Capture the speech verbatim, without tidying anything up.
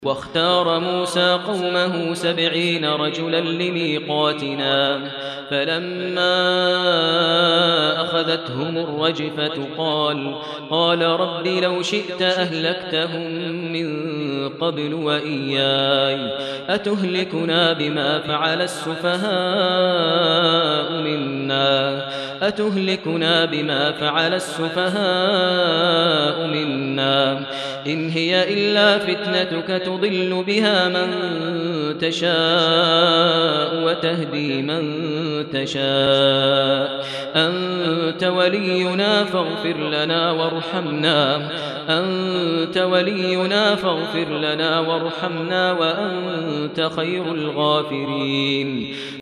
واختار موسى قومه سبعين رجلا لميقاتنا فلما أخذتهم الرجفة قال قال رب لو شئت أهلكتهم من قبل وإياي أتهلكنا بما فعل السفهاء منا أتهلكنا بما فعل السفهاء منا إن هي إلا فتنتك تضل بها من تشاء وتهدي من تشاء أنت ولينا فاغفر لنا وارحمنا أنت ولينا فاغفر لنا وارحمنا وأنت خير الغافرين.